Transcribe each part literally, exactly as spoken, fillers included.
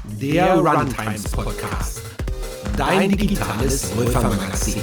der Runtimes Podcast, dein digitales Läufermagazin.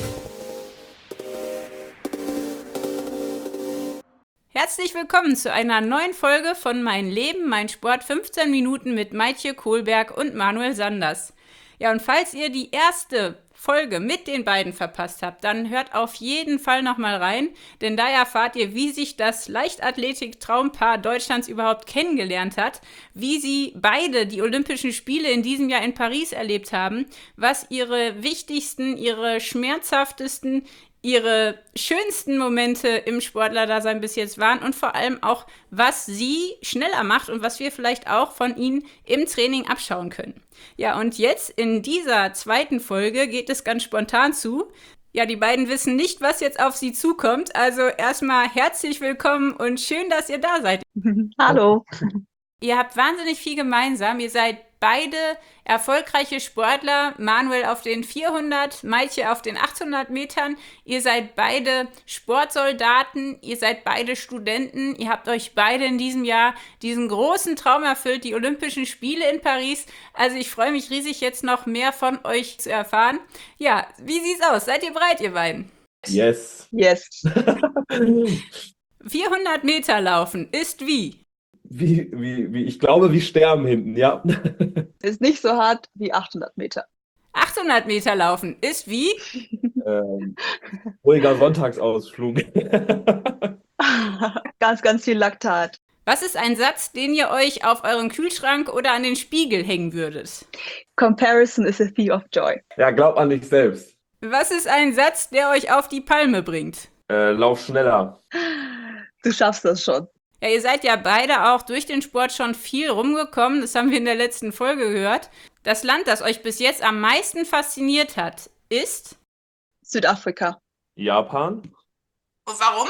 Herzlich willkommen zu einer neuen Folge von Mein Leben, mein Sport, fünfzehn Minuten mit Maitje Kohlberg und Manuel Sanders. Ja, und falls ihr die erste Folge mit den beiden verpasst habt, dann hört auf jeden Fall nochmal rein, denn da erfahrt ihr, wie sich das Leichtathletik-Traumpaar Deutschlands überhaupt kennengelernt hat, wie sie beide die Olympischen Spiele in diesem Jahr in Paris erlebt haben, was ihre wichtigsten, ihre schmerzhaftesten, ihre schönsten Momente im Sportlerdasein bis jetzt waren und vor allem auch, was sie schneller macht und was wir vielleicht auch von ihnen im Training abschauen können. Ja, und jetzt in dieser zweiten Folge geht es ganz spontan zu. Ja, die beiden wissen nicht, was jetzt auf sie zukommt. Also erstmal herzlich willkommen und schön, dass ihr da seid. Hallo. Ihr habt wahnsinnig viel gemeinsam. Ihr seid beide erfolgreiche Sportler. Manuel auf den vierhundert, Maitje auf den achthundert Metern. Ihr seid beide Sportsoldaten. Ihr seid beide Studenten. Ihr habt euch beide in diesem Jahr diesen großen Traum erfüllt, die Olympischen Spiele in Paris. Also ich freue mich riesig, jetzt noch mehr von euch zu erfahren. Ja, wie sieht's aus? Seid ihr bereit, ihr beiden? Yes. Yes. vierhundert Meter laufen ist wie? Wie, wie, wie, ich glaube, wie sterben hinten, ja. Ist nicht so hart wie achthundert Meter. achthundert Meter laufen ist wie? Ähm, ruhiger Sonntagsausflug. Ganz, ganz viel Laktat. Was ist ein Satz, den ihr euch auf euren Kühlschrank oder an den Spiegel hängen würdet? Comparison is a thief of joy. Ja, glaub an dich selbst. Was ist ein Satz, der euch auf die Palme bringt? Äh, lauf schneller. Du schaffst das schon. Ja, ihr seid ja beide auch durch den Sport schon viel rumgekommen. Das haben wir in der letzten Folge gehört. Das Land, das euch bis jetzt am meisten fasziniert hat, ist? Südafrika. Japan. Und warum?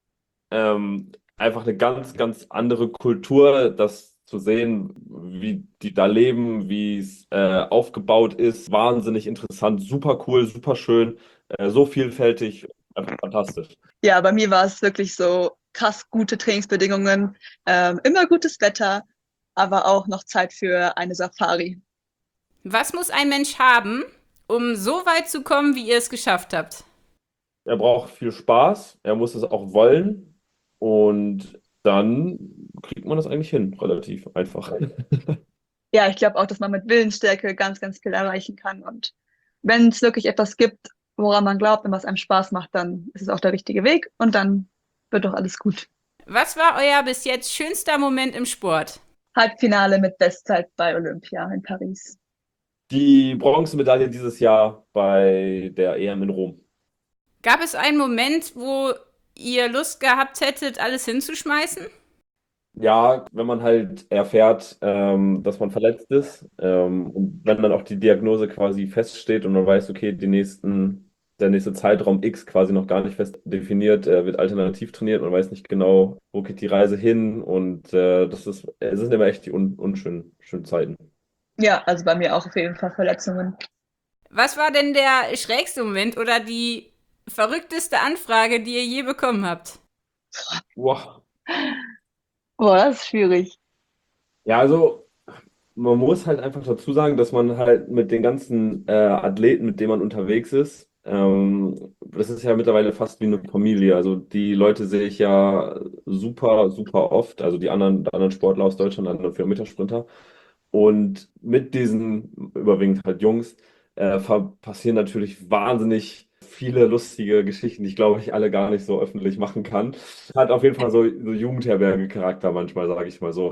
Ähm, einfach eine ganz, ganz andere Kultur, das zu sehen, wie die da leben, wie es äh, aufgebaut ist. Wahnsinnig interessant, super cool, super schön, äh, so vielfältig, einfach fantastisch. Ja, bei mir war es wirklich so krass gute Trainingsbedingungen, ähm, immer gutes Wetter, aber auch noch Zeit für eine Safari. Was muss ein Mensch haben, um so weit zu kommen, wie ihr es geschafft habt? Er braucht viel Spaß, er muss es auch wollen und dann kriegt man das eigentlich hin, relativ einfach. Ja, ich glaube auch, dass man mit Willensstärke ganz, ganz viel erreichen kann. Und wenn es wirklich etwas gibt, woran man glaubt und was einem Spaß macht, dann ist es auch der richtige Weg und dann wird doch alles gut. Was war euer bis jetzt schönster Moment im Sport? Halbfinale mit Bestzeit bei Olympia in Paris. Die Bronzemedaille dieses Jahr bei der E M in Rom. Gab es einen Moment, wo ihr Lust gehabt hättet, alles hinzuschmeißen? Ja, wenn man halt erfährt, ähm, dass man verletzt ist, ähm, und wenn dann auch die Diagnose quasi feststeht und man weiß, okay, die nächsten, der nächste Zeitraum X quasi noch gar nicht fest definiert, äh, wird alternativ trainiert, man weiß nicht genau, wo geht die Reise hin und äh, das ist, es sind immer echt die un unschönen schönen Zeiten. Ja, also bei mir auch auf jeden Fall Verletzungen. Was war denn der schrägste Moment oder die verrückteste Anfrage, die ihr je bekommen habt? Wow. Boah, das ist schwierig. Ja, also man muss halt einfach dazu sagen, dass man halt mit den ganzen äh, Athleten, mit denen man unterwegs ist, ähm, das ist ja mittlerweile fast wie eine Familie. Also die Leute sehe ich ja super, super oft, also die anderen, die anderen Sportler aus Deutschland, anderen vierhundert-Meter-Sprinter. Und mit diesen, überwiegend halt Jungs, äh, passieren natürlich wahnsinnig viele lustige Geschichten, die ich glaube ich alle gar nicht so öffentlich machen kann. Hat auf jeden Fall so, so Jugendherberge-Charakter manchmal, sage ich mal so.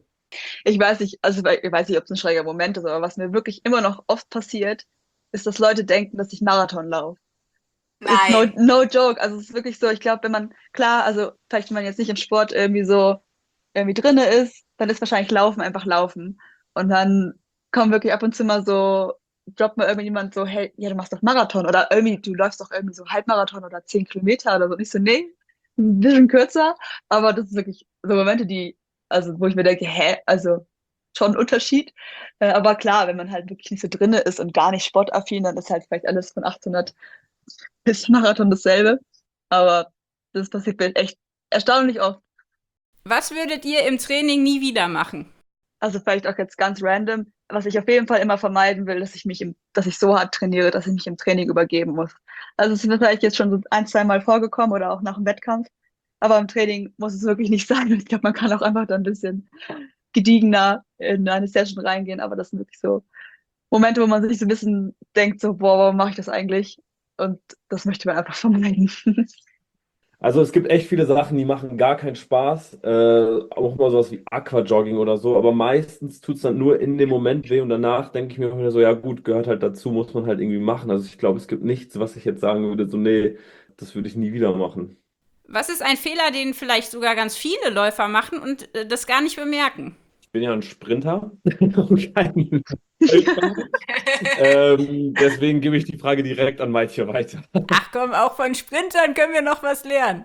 Ich weiß nicht, also ich weiß nicht, ob es ein schräger Moment ist, aber was mir wirklich immer noch oft passiert, ist, dass Leute denken, dass ich Marathon laufe. Ist no, no joke. Also es ist wirklich so, ich glaube, wenn man, klar, also vielleicht wenn man jetzt nicht im Sport irgendwie so irgendwie drinne ist, dann ist wahrscheinlich Laufen einfach Laufen. Und dann kommen wirklich ab und zu mal so, droppt mal irgendjemand so, hey, ja, du machst doch Marathon oder irgendwie, du läufst doch irgendwie so Halbmarathon oder zehn Kilometer oder so. Und ich so, nee, ein bisschen kürzer. Aber das ist wirklich so Momente, die, also wo ich mir denke, hä, also schon ein Unterschied. Äh, aber klar, wenn man halt wirklich nicht so drinne ist und gar nicht sportaffin, dann ist halt vielleicht alles von achthundert bis Marathon dasselbe. Aber das passiert mir echt erstaunlich oft. Was würdet ihr im Training nie wieder machen? Also vielleicht auch jetzt ganz random, was ich auf jeden Fall immer vermeiden will, dass ich mich im, dass ich so hart trainiere, dass ich mich im Training übergeben muss. Also es ist mir vielleicht jetzt schon so ein, zwei Mal vorgekommen oder auch nach dem Wettkampf. Aber im Training muss es wirklich nicht sein. Ich glaube, man kann auch einfach da ein bisschen gediegener in eine Session reingehen. Aber das sind wirklich so Momente, wo man sich so ein bisschen denkt, so, boah, warum mache ich das eigentlich? Und das möchte man einfach vermeiden. Also es gibt echt viele Sachen, die machen gar keinen Spaß. Äh, auch mal sowas wie Aquajogging oder so. Aber meistens tut es dann nur in dem Moment weh und danach denke ich mir immer wieder so, ja gut, gehört halt dazu, muss man halt irgendwie machen. Also ich glaube, es gibt nichts, was ich jetzt sagen würde, so nee, das würde ich nie wieder machen. Was ist ein Fehler, den vielleicht sogar ganz viele Läufer machen und äh, das gar nicht bemerken? Ich bin ja ein Sprinter und kein Läufer. Ähm, deswegen gebe ich die Frage direkt an Maitje weiter. Ach komm, auch von Sprintern können wir noch was lernen.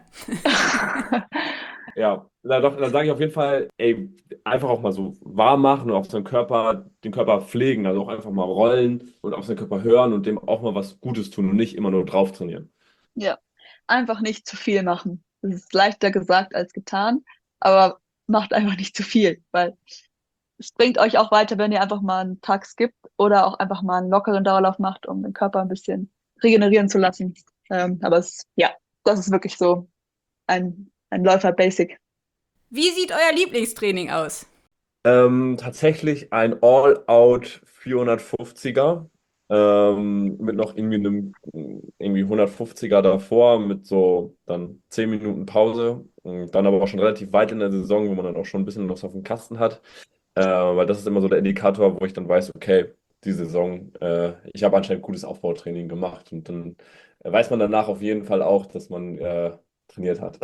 Ja, na doch, dann sage ich auf jeden Fall, ey, einfach auch mal so warm machen und auf seinen Körper, den Körper pflegen, also auch einfach mal rollen und auf seinen Körper hören und dem auch mal was Gutes tun und nicht immer nur drauf trainieren. Ja, einfach nicht zu viel machen. Das ist leichter gesagt als getan, aber macht einfach nicht zu viel, weil es bringt euch auch weiter, wenn ihr einfach mal einen Tag skippt oder auch einfach mal einen lockeren Dauerlauf macht, um den Körper ein bisschen regenerieren zu lassen. Ähm, aber es, ja, das ist wirklich so ein, ein Läufer-Basic. Wie sieht euer Lieblingstraining aus? Ähm, tatsächlich ein All-Out vierhundertfünfziger ähm, mit noch irgendwie einem irgendwie hundertfünfziger davor mit so dann zehn Minuten Pause und dann aber auch schon relativ weit in der Saison, wo man dann auch schon ein bisschen was auf dem Kasten hat. Äh, weil das ist immer so der Indikator, wo ich dann weiß, okay, die Saison, äh, ich habe anscheinend gutes Aufbautraining gemacht und dann äh, weiß man danach auf jeden Fall auch, dass man äh, trainiert hat.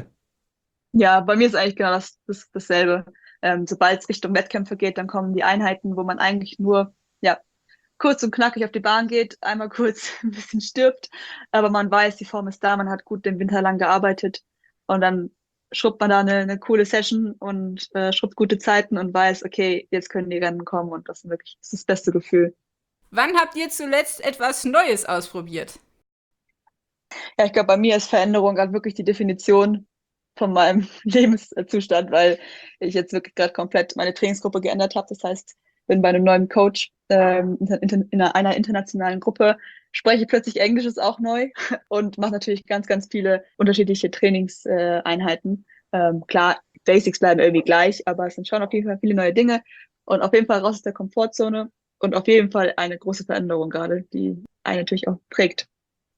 Ja, bei mir ist eigentlich genau das, das, dasselbe. Ähm, sobald es Richtung Wettkämpfe geht, dann kommen die Einheiten, wo man eigentlich nur, ja, kurz und knackig auf die Bahn geht, einmal kurz ein bisschen stirbt, aber man weiß, die Form ist da, man hat gut den Winter lang gearbeitet und dann schrubbt man da eine, eine coole Session und äh, schrubbt gute Zeiten und weiß, okay, jetzt können die Rennen kommen und das ist wirklich das, ist das beste Gefühl. Wann habt ihr zuletzt etwas Neues ausprobiert? Ja, ich glaube, bei mir ist Veränderung gerade wirklich die Definition von meinem Lebenszustand, weil ich jetzt wirklich gerade komplett meine Trainingsgruppe geändert habe. Das heißt, bin bei einem neuen Coach ähm, in, in einer internationalen Gruppe, spreche plötzlich Englisch, ist auch neu und mache natürlich ganz, ganz viele unterschiedliche Trainingseinheiten. Ähm, klar, Basics bleiben irgendwie gleich, aber es sind schon auf jeden Fall viele neue Dinge und auf jeden Fall raus aus der Komfortzone und auf jeden Fall eine große Veränderung gerade, die einen natürlich auch prägt.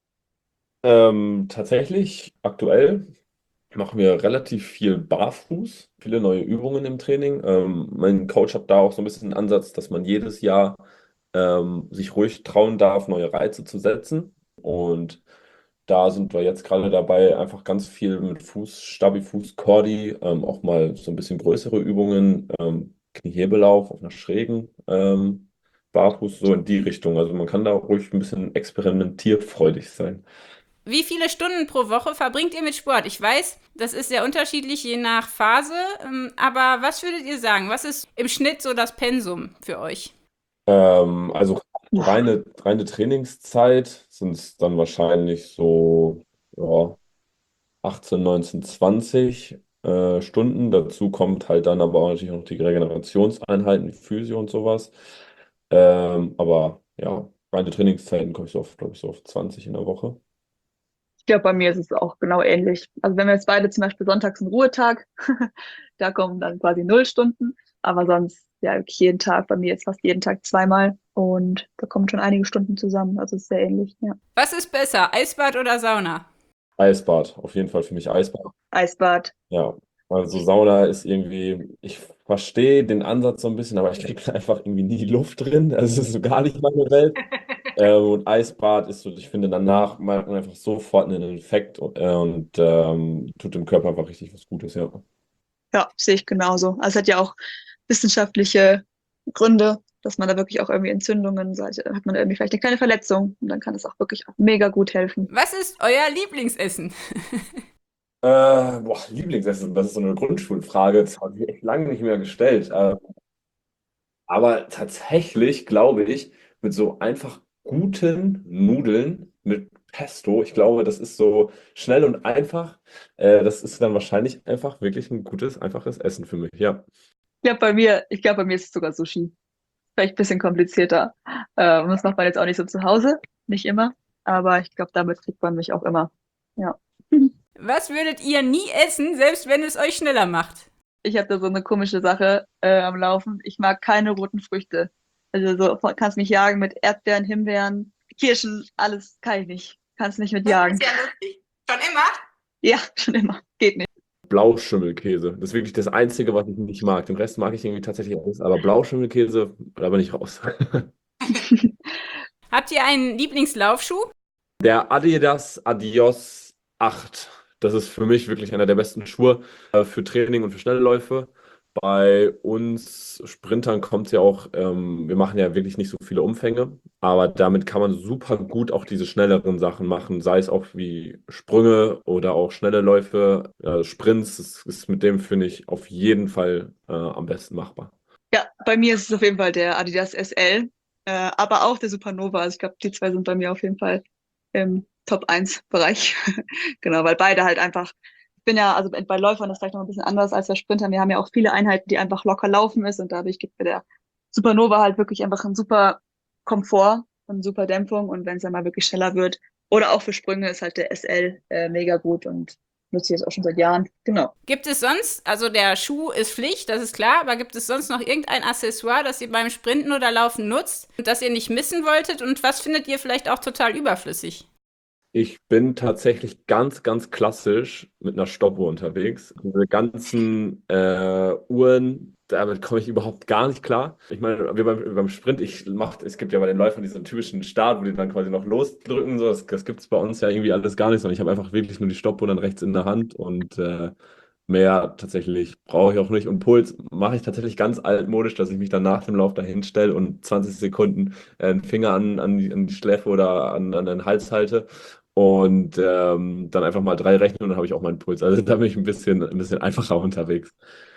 Ähm, tatsächlich, aktuell machen wir relativ viel barfuß, viele neue Übungen im Training. Ähm, mein Coach hat da auch so ein bisschen den Ansatz, dass man jedes Jahr ähm, sich ruhig trauen darf, neue Reize zu setzen. Und da sind wir jetzt gerade dabei, einfach ganz viel mit Fuß, Stabi, Fuß, Cordi, ähm, auch mal so ein bisschen größere Übungen, ähm, Kniehebelauf auf einer schrägen ähm, Barfuß, so in die Richtung. Also man kann da ruhig ein bisschen experimentierfreudig sein. Wie viele Stunden pro Woche verbringt ihr mit Sport? Ich weiß, das ist sehr unterschiedlich je nach Phase, ähm, aber was würdet ihr sagen? Was ist im Schnitt so das Pensum für euch? Ähm, also reine, reine Trainingszeit sind es dann wahrscheinlich so ja, achtzehn, neunzehn, zwanzig äh, Stunden. Dazu kommt halt dann aber auch natürlich noch die Regenerationseinheiten, die Physio und sowas. Ähm, aber ja, reine Trainingszeiten komme ich so auf, glaube ich, so auf zwanzig in der Woche. Ich glaube, bei mir ist es auch genau ähnlich. Also wenn wir jetzt beide zum Beispiel sonntags einen Ruhetag, da kommen dann quasi null Stunden, aber sonst ja wirklich jeden Tag, bei mir jetzt fast jeden Tag zweimal und da kommen schon einige Stunden zusammen. Also es ist sehr ähnlich, ja. Was ist besser, Eisbad oder Sauna? Eisbad, auf jeden Fall für mich Eisbad. Eisbad. Ja, also Sauna ist irgendwie, ich verstehe den Ansatz so ein bisschen, aber ich kriege einfach irgendwie nie Luft drin. Also es ist so gar nicht meine Welt. Ähm, und Eisbad ist so, ich finde, danach merkt man einfach sofort einen Effekt und, äh, und ähm, tut dem Körper einfach richtig was Gutes, ja. Ja, sehe ich genauso. Also es hat ja auch wissenschaftliche Gründe, dass man da wirklich auch irgendwie Entzündungen, so hat man irgendwie vielleicht eine kleine Verletzung und dann kann es auch wirklich auch mega gut helfen. Was ist euer Lieblingsessen? Äh, boah, Lieblingsessen, das ist so eine Grundschulfrage, das habe ich echt lange nicht mehr gestellt. Äh, aber tatsächlich glaube ich, mit so einfach guten Nudeln mit Pesto, ich glaube, das ist so schnell und einfach. Äh, das ist dann wahrscheinlich einfach wirklich ein gutes, einfaches Essen für mich, ja. Ja, bei mir, ich glaube, bei mir ist es sogar Sushi. Vielleicht ein bisschen komplizierter. Äh, und das macht man jetzt auch nicht so zu Hause, nicht immer. Aber ich glaube, damit kriegt man mich auch immer. Ja. Was würdet ihr nie essen, selbst wenn es euch schneller macht? Ich habe da so eine komische Sache äh, am Laufen. Ich mag keine roten Früchte. Also so kannst mich jagen mit Erdbeeren, Himbeeren, Kirschen, alles kann ich nicht. Kannst nicht mit Das jagen. ist ja lustig. Schon immer? Ja, schon immer. Geht nicht. Blauschimmelkäse. Das ist wirklich das Einzige, was ich nicht mag. Den Rest mag ich irgendwie tatsächlich alles, aber Blauschimmelkäse, da bin ich raus. Habt ihr einen Lieblingslaufschuh? Der Adidas Adios acht. Das ist für mich wirklich einer der besten Schuhe äh, für Training und für schnelle Läufe. Bei uns Sprintern kommt es ja auch, ähm, wir machen ja wirklich nicht so viele Umfänge, aber damit kann man super gut auch diese schnelleren Sachen machen, sei es auch wie Sprünge oder auch schnelle Läufe, äh, Sprints. Das ist mit dem, finde ich, auf jeden Fall äh, am besten machbar. Ja, bei mir ist es auf jeden Fall der Adidas S L, äh, aber auch der Supernova. Also ich glaube, die zwei sind bei mir auf jeden Fall im Top eins Bereich. Genau, weil beide halt einfach, ich bin ja, also bei Läufern ist vielleicht noch ein bisschen anders als bei Sprintern. Wir haben ja auch viele Einheiten, die einfach locker laufen ist und dadurch gibt mir der Supernova halt wirklich einfach einen super Komfort und super Dämpfung und wenn es dann mal wirklich schneller wird oder auch für Sprünge ist halt der S L äh, mega gut und nutze ich jetzt auch schon seit Jahren. Genau. Gibt es sonst, also der Schuh ist Pflicht, das ist klar, aber gibt es sonst noch irgendein Accessoire, das ihr beim Sprinten oder Laufen nutzt und das ihr nicht missen wolltet und was findet ihr vielleicht auch total überflüssig? Ich bin tatsächlich ganz, ganz klassisch mit einer Stoppuhr unterwegs. Diese ganzen äh, Uhren, damit komme ich überhaupt gar nicht klar. Ich meine, wir beim, beim Sprint, ich mach, es gibt ja bei den Läufern diesen typischen Start, wo die dann quasi noch losdrücken. So. Das, das gibt es bei uns ja irgendwie alles gar nicht, sondern ich habe einfach wirklich nur die Stoppuhr dann rechts in der Hand und äh, mehr tatsächlich brauche ich auch nicht. Und Puls mache ich tatsächlich ganz altmodisch, dass ich mich dann nach dem Lauf dahin stelle und zwanzig Sekunden äh, einen Finger an, an, die, an die Schläfe oder an, an den Hals halte. Und ähm, dann einfach mal drei rechnen und dann habe ich auch meinen Puls. Also da bin ich ein bisschen, ein bisschen einfacher unterwegs.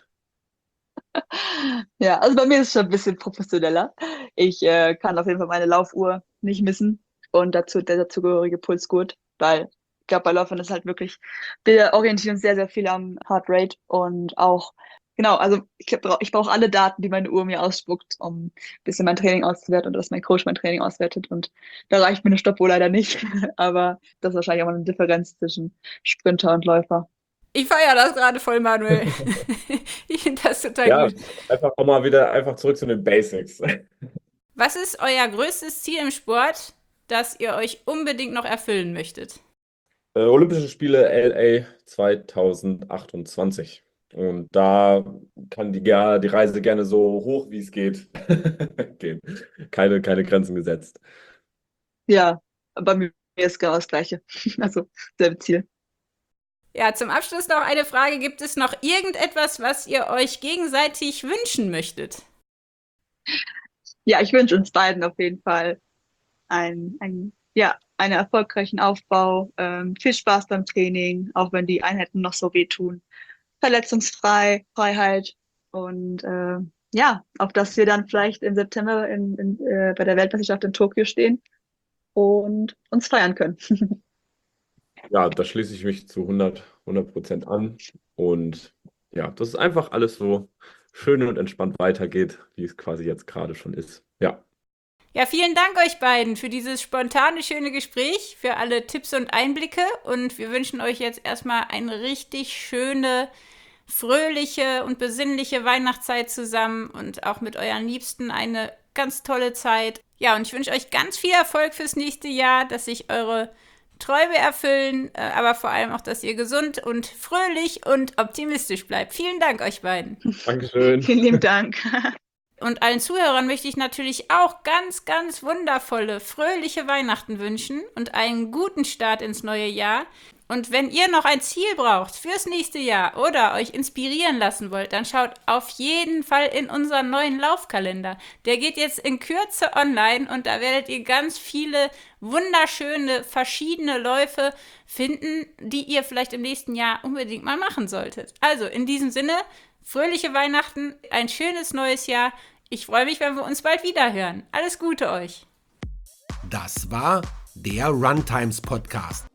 Ja, also bei mir ist es schon ein bisschen professioneller. Ich äh, kann auf jeden Fall meine Laufuhr nicht missen und dazu der dazugehörige Pulsgurt, weil ich glaube, bei Läufern ist halt wirklich, wir orientieren uns sehr, sehr viel am Heart Rate und auch, genau, also ich, glaub, ich brauche alle Daten, die meine Uhr mir ausspuckt, um ein bisschen mein Training auszuwerten und dass mein Coach mein Training auswertet und da reicht mir eine Stoppuhr leider nicht, aber das ist wahrscheinlich auch mal eine Differenz zwischen Sprinter und Läufer. Ich feiere das gerade voll, Manuel. Ich finde das total Ja, gut. einfach auch mal wieder einfach zurück zu den Basics. Was ist euer größtes Ziel im Sport, das ihr euch unbedingt noch erfüllen möchtet? Äh, Olympische Spiele L A zwanzig achtundzwanzig. Und da kann die, ger- die Reise gerne so hoch, wie es geht, gehen. Keine, keine Grenzen gesetzt. Ja, bei mir ist genau das Gleiche. Also selbe Ziel. Ja, zum Abschluss noch eine Frage. Gibt es noch irgendetwas, was ihr euch gegenseitig wünschen möchtet? Ja, ich wünsche uns beiden auf jeden Fall ein, ein, ja, einen erfolgreichen Aufbau, ähm, viel Spaß beim Training, auch wenn die Einheiten noch so wehtun. Verletzungsfrei, Freiheit und äh, ja, auf dass wir dann vielleicht im September in, in, äh, bei der Weltmeisterschaft in Tokio stehen und uns feiern können. Ja, da schließe ich mich zu hundert Prozent an. Und ja, dass es einfach alles so schön und entspannt weitergeht, wie es quasi jetzt gerade schon ist. Ja. Ja, vielen Dank euch beiden für dieses spontane, schöne Gespräch, für alle Tipps und Einblicke. Und wir wünschen euch jetzt erstmal eine richtig schöne, fröhliche und besinnliche Weihnachtszeit zusammen und auch mit euren Liebsten eine ganz tolle Zeit. Ja, und ich wünsche euch ganz viel Erfolg fürs nächste Jahr, dass sich eure Träume erfüllen, aber vor allem auch, dass ihr gesund und fröhlich und optimistisch bleibt. Vielen Dank euch beiden. Dankeschön. Vielen lieben Dank. Und allen Zuhörern möchte ich natürlich auch ganz, ganz wundervolle, fröhliche Weihnachten wünschen und einen guten Start ins neue Jahr. Und wenn ihr noch ein Ziel braucht fürs nächste Jahr oder euch inspirieren lassen wollt, dann schaut auf jeden Fall in unseren neuen Laufkalender. Der geht jetzt in Kürze online und da werdet ihr ganz viele wunderschöne, verschiedene Läufe finden, die ihr vielleicht im nächsten Jahr unbedingt mal machen solltet. Also in diesem Sinne, fröhliche Weihnachten, ein schönes neues Jahr. Ich freue mich, wenn wir uns bald wieder hören. Alles Gute euch. Das war der Runtimes Podcast.